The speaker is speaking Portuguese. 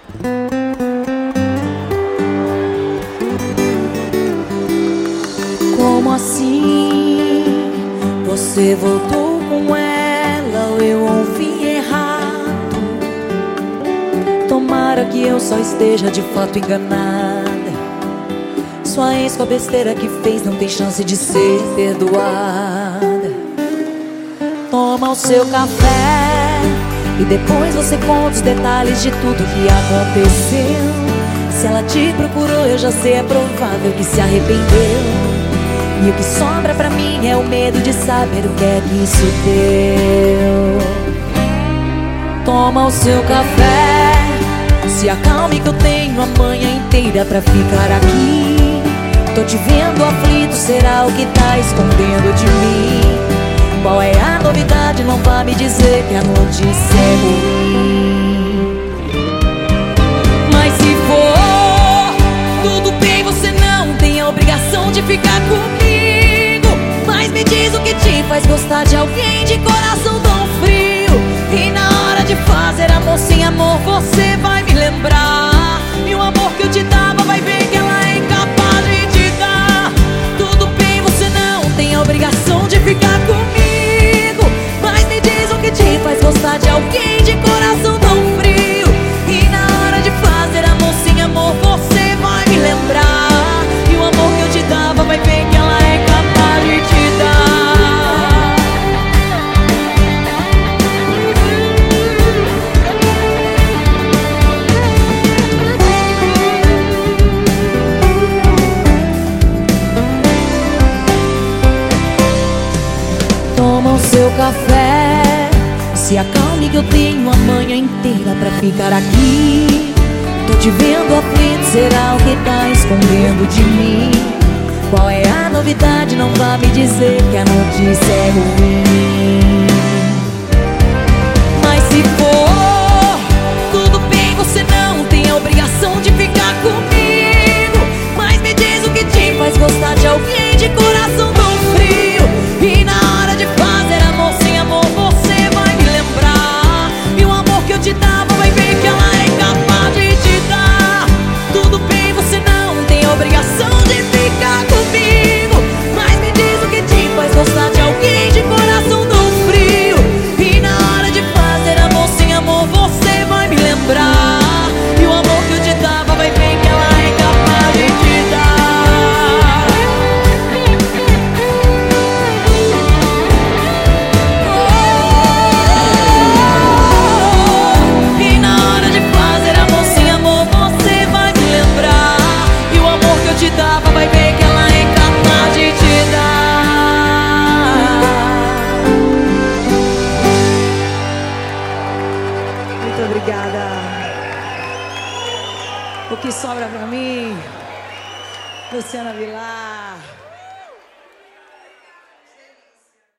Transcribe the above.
Como assim? Você voltou com ela ou eu ouvi errado? Tomara que eu só esteja de fato enganada. Sua ex com a besteira que fez não tem chance de ser perdoada. Toma o seu café e depois você conta os detalhes de tudo que aconteceu. Se ela te procurou, eu já sei, é provável que se arrependeu. E o que sobra pra mim é o medo de saber o que é que isso deu. Toma o seu café, se acalme que eu tenho a manhã inteira pra ficar aqui. Tô te vendo aflito, será o que tá escondendo de mim? Qual é a novidade? Não vá me dizer que a notícia é ruim. Mas se for, tudo bem, você não tem a obrigação de ficar comigo. Mas me diz o que te faz gostar de alguém de coração tão frio. E na hora de fazer amor sem amor, você vai me lembrar. E o amor que eu te dava, vai ver que ela é incapaz de te dar. Tudo bem, você não tem a obrigação de ficar comigo. Mas me diz o que te faz gostar de alguém de coração tão frio. E na hora de fazer amor sem amor, você vai me lembrar. E o amor que eu te dava, vai ver que ela é capaz de te dar. Toma o seu café, se acalme que eu tenho a manhã inteira pra ficar aqui. Tô te vendo aflito, será o que tá escondendo de mim? Qual é a novidade? Não vá me dizer que a notícia é ruim. Mas se for, tudo bem, você não tem a obrigação de ficar comigo. Mas me diz o que te faz gostar de alguém de coração tão frio. E na hora de fazer amor sem amor, você vai me lembrar. E o amor que eu te dava, vai ver que ela é incapaz de te dar. Tudo bem, você não tem a obrigação de ficar comigo. Mas me diz o que te faz gostar de alguém de coração tão frio. E na hora de fazer amor sem amor, você vai me lembrar. E o amor que eu te dava, vai ver que ela é incapaz de te dar. E na hora de fazer amor sem amor, você vai me lembrar. E o amor que eu te dava, vai ver que ela é incapaz de te dar. Muito obrigada. O que sobra pra mim, Luciana Vilar.